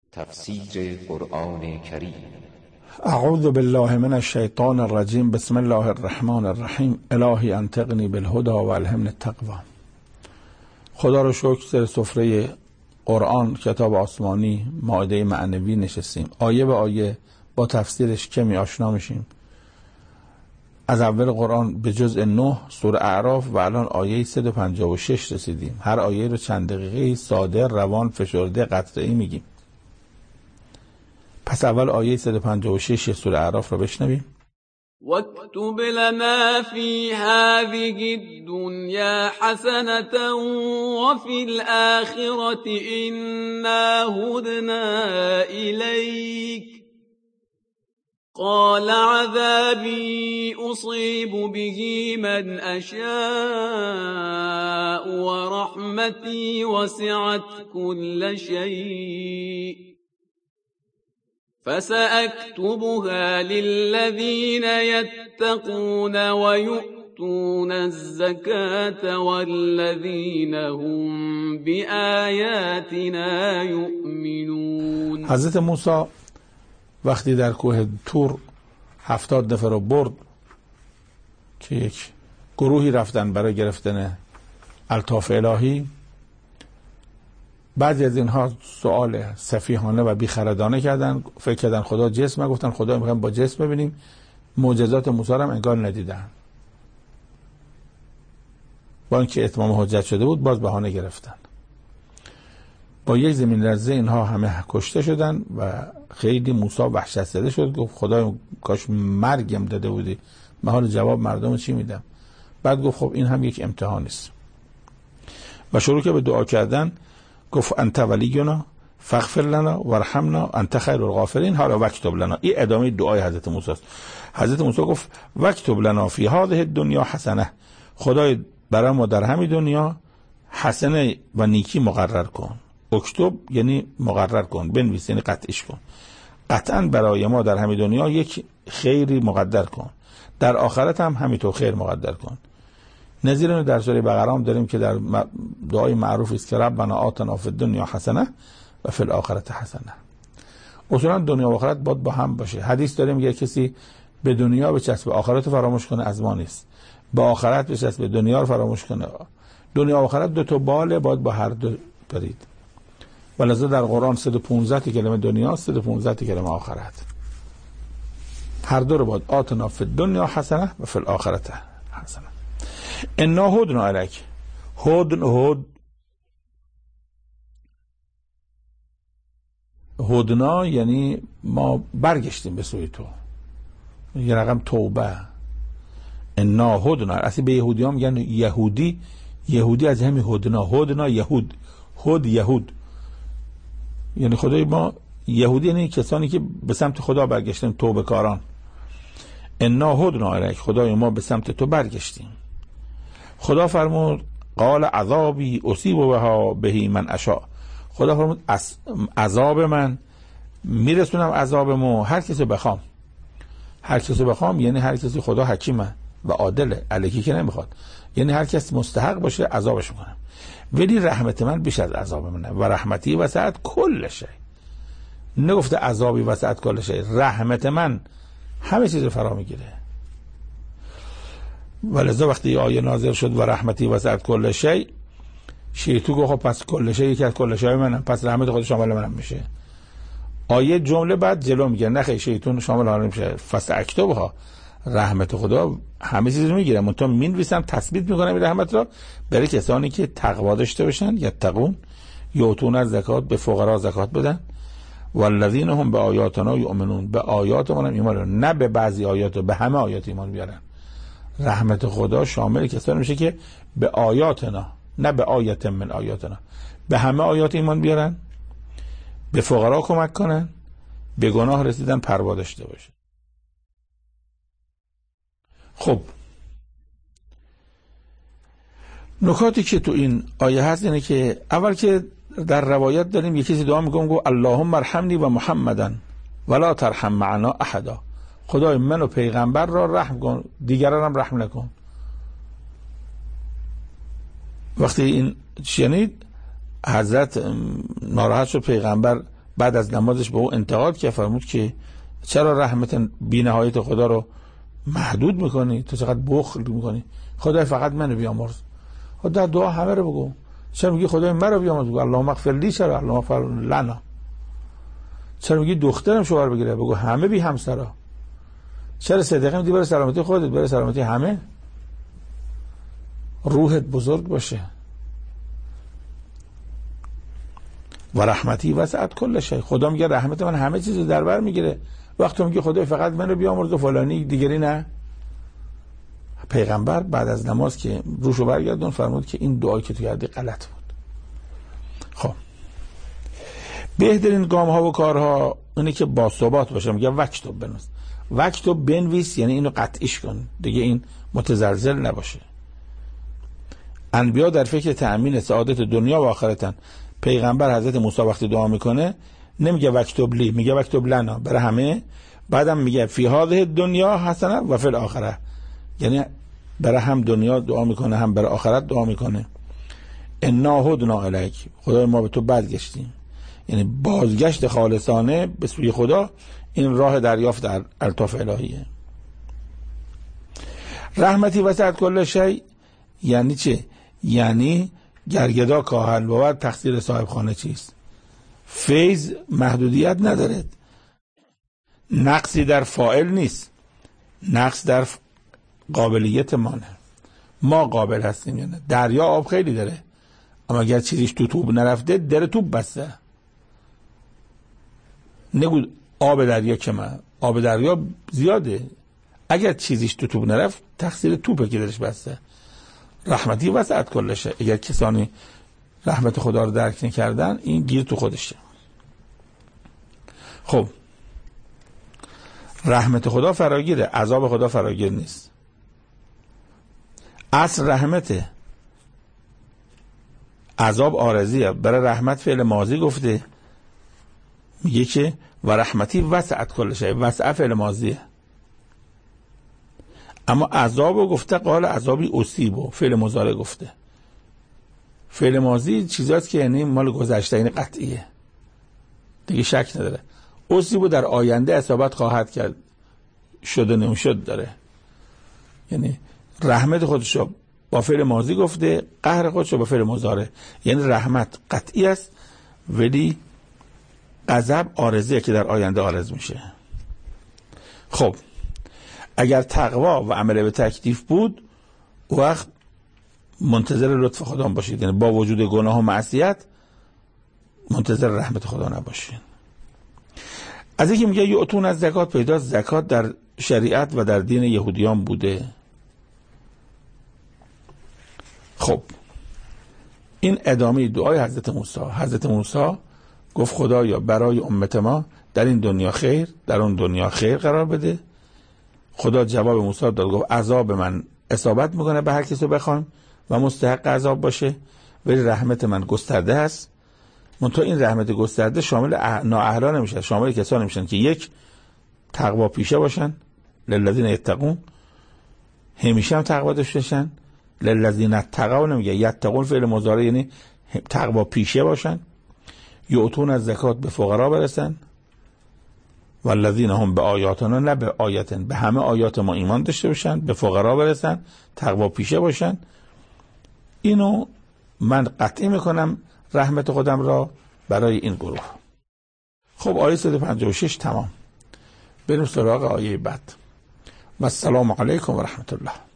تفسیر قرآن کریم. اعوذ بالله من الشیطان الرجیم. بسم الله الرحمن الرحیم. الهی انطقنی بالهدی و الهمنی التقوی. خدا رو شکر، سر سفره قرآن کتاب آسمانی مائده معنوی نشستیم. آیه به آیه با تفسیرش کمی آشنا میشیم. از اول قرآن به جزء 9 سوره اعراف و الان آیه 156 رسیدیم. هر آیه رو چند دقیقه ساده، روان، فشرده، قطعی میگیم. پس اول آیه 156 سوره اعراف رو بشنویم. واكتب لنا في هذه الدنيا حسنة وفي الآخرة إنا هدنا إليك قال عذابي أصيب به من أشاء ورحمتي وسعت كل شيء فسأكتبها للذين يتقون ويؤتون الزكاة والذين هم بآياتنا يؤمنون. حضرت موسی وقتی در کوه تور 70 نفر رو برد که یک گروهی رفتن برای گرفتن الطاف الهی، بعضی از اینها سوال سفیهانه و بیخردانه کردن، فکر کردن خدا جسمه، گفتن خدا میخوایم با جسم ببینیم. معجزات موسی هم انگار ندیدن. با اینکه اتمام حجت شده بود باز بهانه گرفتن. با یک زمین لرزه اینها همه کشته شدن و خیلی موسی وحشت زده شد. گفت خدای کاش مرگم داده بودی، من حال جواب مردم چی میدم؟ بعد گفت خب این هم یک امتحان است و شروع که به دعا کردن. گفت انت ولینا فاغفر لنا وارحمنا انت خیر الغافرین. حالا وکتب لنا، این ادامه دعای حضرت موسی است. حضرت موسی گفت وکتب لنا فی هذه الدنیا حسنه، خدای برای ما در همین دنیا حسنه و نیکی مقرر کن. اکتب یعنی مقرر کن، بنویس یعنی قطعش کن. قطعا برای ما در همین دنیا یک خیری مقدر کن، در آخرت هم همینطور خیر مقدر کن. نظیر اینو در سوره بقره هم داریم که در دعای معروف است که ربنا آتنا فی الدنیا حسنه و فی الاخره حسنه. اصولا دنیا و آخرت باید با هم باشه. حدیث داریم که کسی به دنیا بچسبه آخرت رو فراموش کنه از ما نیست، با آخرت بچسبه دنیا رو فراموش کنه. دنیا و آخرت دو تا باله، باید با هر دو برید. ولذا در قرآن 115 کلمه دنیا، 115 کلمه آخرت. هر دو رو باید آتنا فی الدنیا حسنه و فی الاخره حسنه. انا هدنا الیک. هدنا یعنی ما برگشتیم به سوی تو، یه رقم توبه. انا هدنا، اصلا به یهودی ها میگن یهودی از همین هدنا یهود، یهود یعنی خدای ما. یهودی یعنی کسانی که به سمت خدا برگشتن، توبه کاران. انا هدنا الیک، خدای ما به سمت تو برگشتیم. خدا فرمود قال عذابی اصیب بها من اشاء، خدا فرمود عذاب من میرسونم، عذابمو هر کسی بخوام. هر کسی بخوام یعنی هر کسی خدا حکیمه و عادله، الکی که نمیخواد، یعنی هر کس مستحق باشه عذابش میکنم. ولی رحمت من بیش از عذاب منه و رحمتی وسعت کل شی. نگفته عذابی وسعت کل شی، رحمت من همه چیز فرا میگیره. ولذا وقتی آیه نازل شد و رحمتی وسعت کل شی، شیطان گفت خب پس کل شی یکی از کل شی منم، پس رحمت خود شامل منم میشه. آیه جمله بعد جلو میگه نه خیلی شیطان شامل من نمیشه. فاکتبها، رحمت خدا همه چیز رو میگیره، منتها مینویسم، تثبیت میکنم این رحمت را برای کسانی که تقوا داشته باشن، یتقون، یؤتون الزکات، به فقرا زکات بدن، والذین هم به آیاتنا یؤمنون، به آیات ما ایمان بیارن، نه به بعضی آیات، به همه آیات ایمان بیارن. رحمت خدا شامل کسانی میشه که به آیاتنا، نه به آیت من آیاتنا، به همه آیات ایمان بیارن، به فقرا کمک کنن، به گناه رسیدن پروا داشته باشن. خب نکاتی که تو این آیه هست اینه که اول که در روایت داریم یکی کسی دعا میکنه گفت اللهم ارحمنی و محمدن ولا ترحم معنا احدا، خدای من و پیغمبر را رحم کن، دیگران هم رحم نکن. وقتی این شنید حضرت ناراحت شد، پیغمبر بعد از نمازش به او انتقاد که فرمود که چرا رحمت بی‌نهایت خدا رو محدود میکنی؟ تو چقدر بخل میکنی؟ خدای فقط منو بیامرز. خود در دعا همه رو بگو. چرا میگی خدای من رو بیامرز؟ بگو اللهم اغفر لی. چرا اللهم اغفر لنا؟ چرا میگی دخترم شوهر بگیره؟ بگو همه بی همسرا. چرا صدقه میدی برای سلامتی خودت، برای سلامتی همه؟ روحت بزرگ باشه. و رحمتی وسعت کل شیء. خدا میگه رحمت من همه چیز رو در بر میگیره. وقتی میگه خدای فقط منو بیامرز و فلانی دیگری نه. پیغمبر بعد از نماز که روشو برگردون فرمود که این دعایی که تو کردی غلط بود. خب بهترین گام ها و کارها اینه که با ثبات باشه. میگه وکتب بنویس. وکتب بنویس یعنی اینو قطعیش کن دیگه، این متزلزل نباشه. انبیا در فکر تأمین سعادت دنیا و آخرتن. پیغمبر حضرت موسی وقتی دعا میکنه نمیگه وکتب لی، میگه وکتب لنا، برای همه. بعدم میگه فی هذه دنیا حسنه و فی الاخره، یعنی برای هم دنیا دعا میکنه هم برای آخرت دعا میکنه. انا هدنا الیک، خدای ما به تو برگشتیم، یعنی بازگشت خالصانه به سوی خدا. این راه دریافت در الطاف الهیه. رحمتی وسعت کل شیء یعنی چه؟ یعنی گرگدا کاهل بود تقصیر صاحب خانه چیست. فیض محدودیت نداره، نقصی در فاعل نیست، نقص در قابلیت ما قابل هستیم یا نه. دریا آب خیلی داره، اما اگر چیزیش تو توپ نرفته در توپ بسته. نگو آب دریا کمه، آب دریا زیاده، اگر چیزیش تو توپ نرفت تقصیر توپه که درش بسته. رحمتی وسعت کل شیء. اگر کسانی رحمت خدا رو درک نکردن این گیر تو خودشه. خب رحمت خدا فراگیره، عذاب خدا فراگیر نیست. اصل رحمته، عذاب عارضیه. برای رحمت فعل ماضی گفته، میگه که و رحمتی وسعت کل شیء، وسع فعل ماضیه. اما عذابو گفته قال عذابی اصیبو، فعل مضارع گفته. فعل ماضی چیزاست که یعنی مال گذشته، یعنی قطعیه دیگه، شک نداره. اصیبو در آینده اصابت خواهد کرد، شده نمیشد داره. یعنی رحمت خودشو با فعل ماضی گفته، قهر خودشو با فعل مضارع. یعنی رحمت قطعی است ولی غضب عارضیه که در آینده عارض میشه. خب اگر تقوا و عمل به تکلیف بود وقت منتظر لطف خدا باشید، یعنی با وجود گناه و معصیت منتظر رحمت خدا نباشید. از اینکه میگه یعطون از زکات، پیدا زکات در شریعت و در دین یهودیان بوده. خب این ادامه دعای حضرت موسی. حضرت موسی گفت خدایا برای امت ما در این دنیا خیر، در اون دنیا خیر قرار بده. خدا جواب موسی داد، گفت عذاب من اصابت میکنه به هر کسی بخوام و مستحق عذاب باشه، ولی رحمت من گسترده است. منتها این رحمت گسترده شامل نااهلا نمیشه، شامل کسانی نمیشن که یک تقوا پیشه باشن، للذین یتقون، همیشه هم تقوا داشته باشن. للذین اتقوا نمیگه، یتقون فعل مضارع یعنی تقوا پیشه باشن. یعطون از زکات، به فقرا برسن. والذین هم به آیاتنا، نه به آیاتن، به همه آیات ما ایمان داشته باشن، به فقرا برسن، تقوا پیشه باشن. اینو من قطعی میکنم رحمت خودم را برای این گروه. خب آیه 156 تمام. بریم سراغ آیه بعد. و السلام علیکم و رحمت الله.